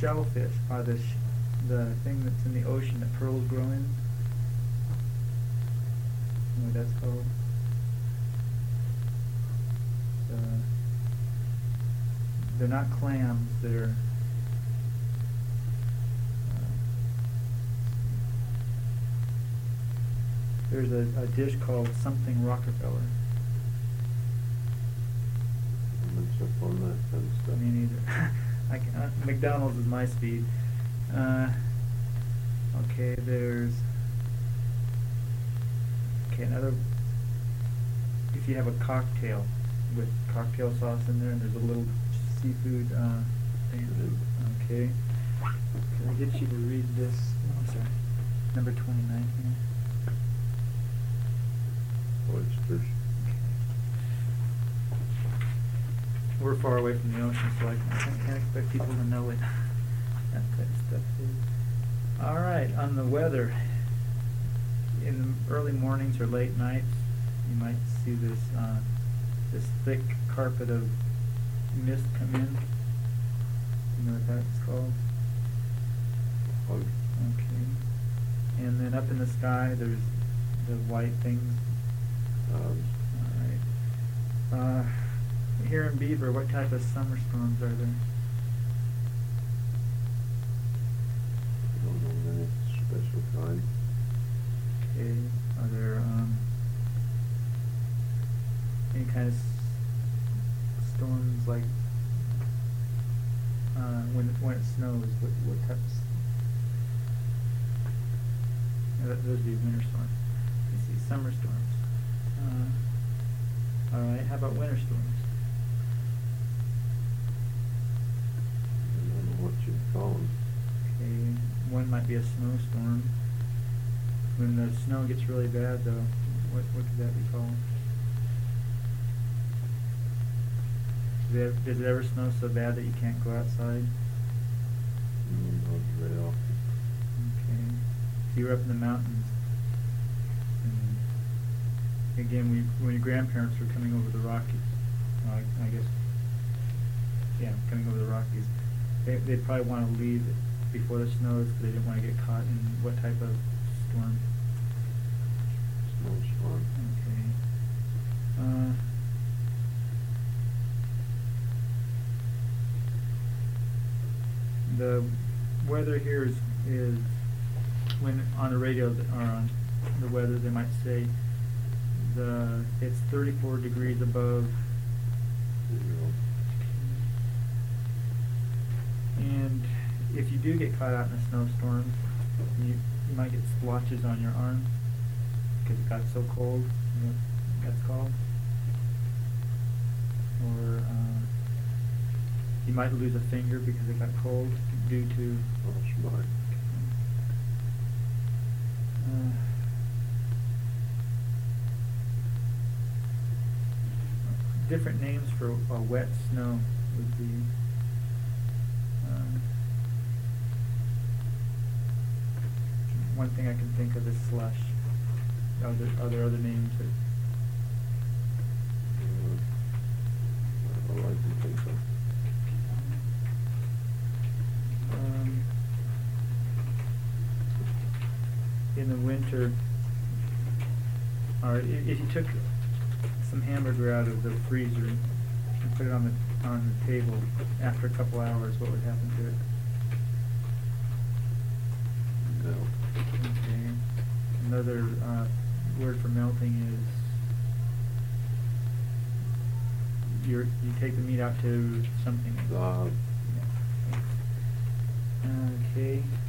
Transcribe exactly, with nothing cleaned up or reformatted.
shellfish, or the sh the thing that's in the ocean that pearls grow in. You know what that's called? Uh, they're not clams. They're uh, there's a, a dish called something Rockefeller. Up on that kind of stuff. Me neither. I can, uh, McDonald's is my speed. Uh, okay, there's okay another. If you have a cocktail with cocktail sauce in there, and there's a little seafood uh, thing. Okay, can I get you to read this? Oh, sorry, number twenty-nine here. Oysters. We're far away from the ocean, so I can't, can't expect people to know what that kind of stuff is. All right, on the weather, in the early mornings or late nights, you might see this uh, this thick carpet of mist come in. You know what that's called? Fog. Okay. And then up in the sky, there's the white things. Um, All right. Uh, Here in Beaver, what type of summer storms are there? I don't know of any special kind. Okay, are there um, any kind of s storms like uh, when it, when it snows? What what type of? S yeah, that, those would be winter storms. You see, summer storms. Uh, all right, how about winter storms? I don't know what you'd call them. Okay, one might be a snowstorm. When the snow gets really bad, though, what what could that be called? Does it, does it ever snow so bad that you can't go outside? Mm, not very often. Okay. If you were up in the mountains, and again, we, when your grandparents were coming over the Rockies, well, I, I guess, yeah, coming over the Rockies, they, they'd probably want to leave it before the snows because they didn't want to get caught in what type of storm? Snowstorm. Okay. Uh, the weather here is, is when on the radio th- or on the weather they might say the it's thirty-four degrees above. Zero. And if you do get caught out in a snowstorm, you, you might get splotches on your arm because it got so cold. You know what that's called? Or uh, you might lose a finger because it got cold due to Oh, smart. uh, different names for a wet snow would be um, one thing I can think of is slush. Are there, are there other names that Uh, I like to think so. um, in the winter, or i- if you took some hamburger out of the freezer and put it on the on the table after a couple hours, what would happen to it? No. Okay. Another uh, word for melting is you you take the meat out to something. Uh, Yeah. Okay.